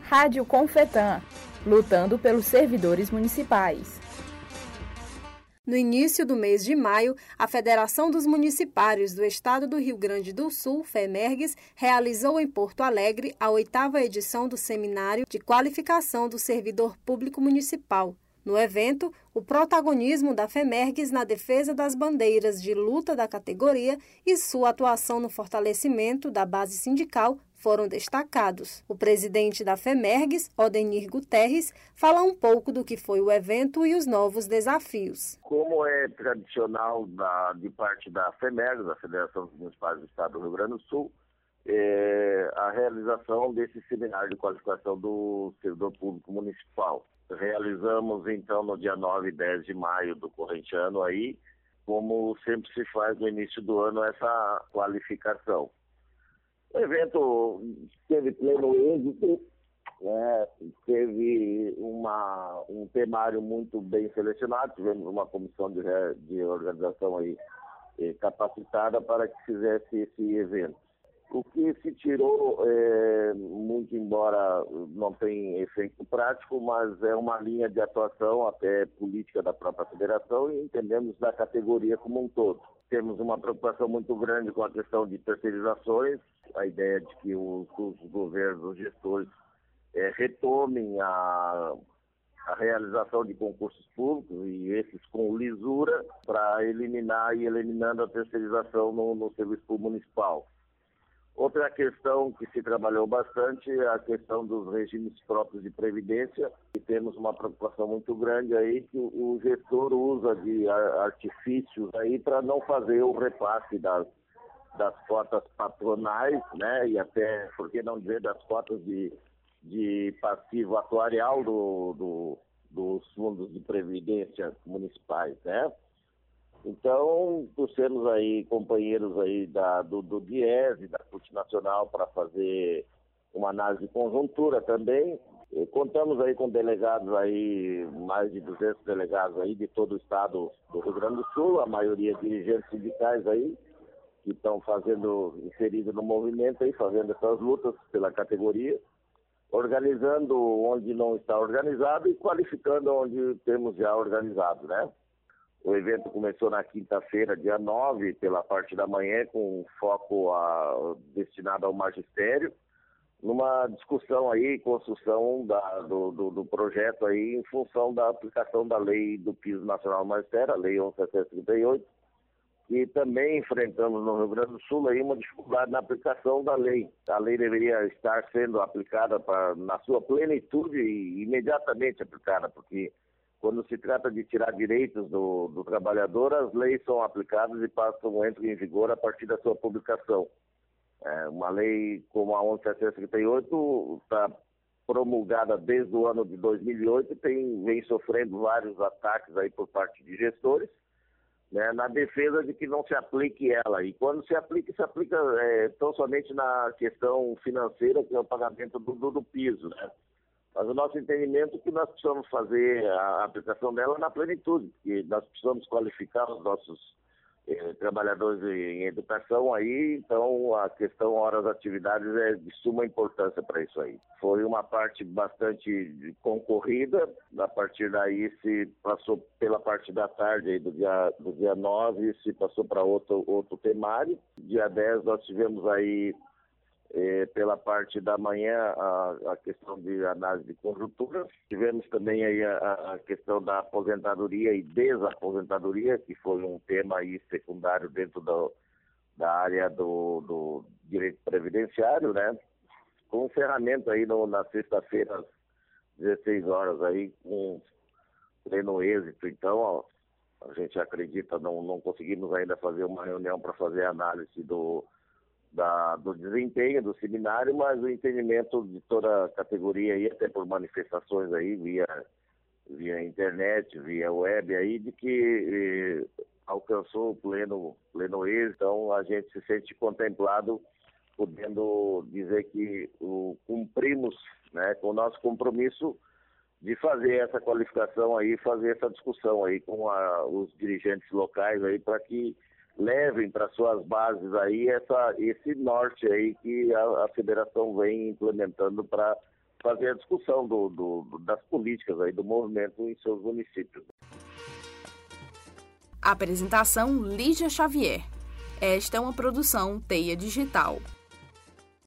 Rádio Confetan, lutando pelos servidores municipais. No início do mês de maio, a Federação dos Municipários do Estado do Rio Grande do Sul, FEMERGS, realizou em Porto Alegre a 8ª edição do Seminário de Qualificação do Servidor Público Municipal. No evento, o protagonismo da FEMERGS na defesa das bandeiras de luta da categoria e sua atuação no fortalecimento da base sindical foram destacados. O presidente da FEMERGS, Odenir Guterres, fala um pouco do que foi o evento e os novos desafios. Como é tradicional de parte da FEMERGS, da Federação dos Municipais do Estado do Rio Grande do Sul, a realização desse seminário de qualificação do servidor público municipal. Realizamos, então, no dia 9 e 10 de maio do corrente ano, aí, como sempre se faz no início do ano, essa qualificação. O evento teve pleno êxito, teve um temário muito bem selecionado, tivemos uma comissão de organização aí, capacitada para que fizesse esse evento. O que se tirou, muito embora não tenha efeito prático, mas é uma linha de atuação até política da própria federação e entendemos da categoria como um todo. Temos uma preocupação muito grande com a questão de terceirizações, a ideia de que os governos, os gestores, retomem a realização de concursos públicos e esses com lisura para eliminando a terceirização no serviço público municipal. Outra questão que se trabalhou bastante é a questão dos regimes próprios de previdência, e temos uma preocupação muito grande aí que o gestor usa de artifícios aí para não fazer o repasse das cotas patronais, né, e até, por que não dizer, das cotas de passivo atuarial dos fundos de previdência municipais, né? Então, trouxemos aí companheiros aí do DIES e da CUT Nacional para fazer uma análise de conjuntura também. E contamos aí com delegados aí, mais de 200 delegados aí de todo o estado do Rio Grande do Sul, a maioria dirigentes sindicais aí, que estão inseridos no movimento aí, fazendo essas lutas pela categoria, organizando onde não está organizado e qualificando onde temos já organizado, né? O evento começou na quinta-feira, dia 9, pela parte da manhã, com foco destinado ao magistério, numa discussão aí, construção do projeto aí, em função da aplicação da lei do Piso Nacional do Magistério, a lei 11.738, e também enfrentamos no Rio Grande do Sul aí uma dificuldade na aplicação da lei. A lei deveria estar sendo aplicada na sua plenitude e imediatamente aplicada, porque quando se trata de tirar direitos do trabalhador, as leis são aplicadas e entram em vigor a partir da sua publicação. Uma lei como a 11.738 está promulgada desde o ano de 2008 e vem sofrendo vários ataques aí por parte de gestores, né, na defesa de que não se aplique ela. E quando se aplica tão somente na questão financeira, que é o pagamento do piso, né? Mas o nosso entendimento é que nós precisamos fazer a aplicação dela na plenitude, que nós precisamos qualificar os nossos trabalhadores em educação aí, então a questão horas atividades é de suma importância para isso aí. Foi uma parte bastante concorrida, a partir daí se passou pela parte da tarde aí do dia 9, se passou para outro temário. Dia 10 nós tivemos aí pela parte da manhã a questão de análise de conjuntura. Tivemos também aí a questão da aposentadoria e desaposentadoria, que foi um tema aí secundário dentro da área do direito previdenciário, né? Com encerramento aí na sexta-feira às 16 horas aí, com pleno êxito. Então, a gente acredita, não conseguimos ainda fazer uma reunião para fazer análise do desempenho do seminário, mas o entendimento de toda a categoria aí, até por manifestações aí via internet, via web aí, de que alcançou o pleno êxito. Então a gente se sente contemplado, podendo dizer que cumprimos, né, com o nosso compromisso de fazer essa qualificação aí, fazer essa discussão aí com os dirigentes locais aí, para que levem para suas bases aí esse norte aí que a federação vem implementando para fazer a discussão das políticas aí do movimento em seus municípios. Apresentação Lígia Xavier. Esta é uma produção Teia Digital.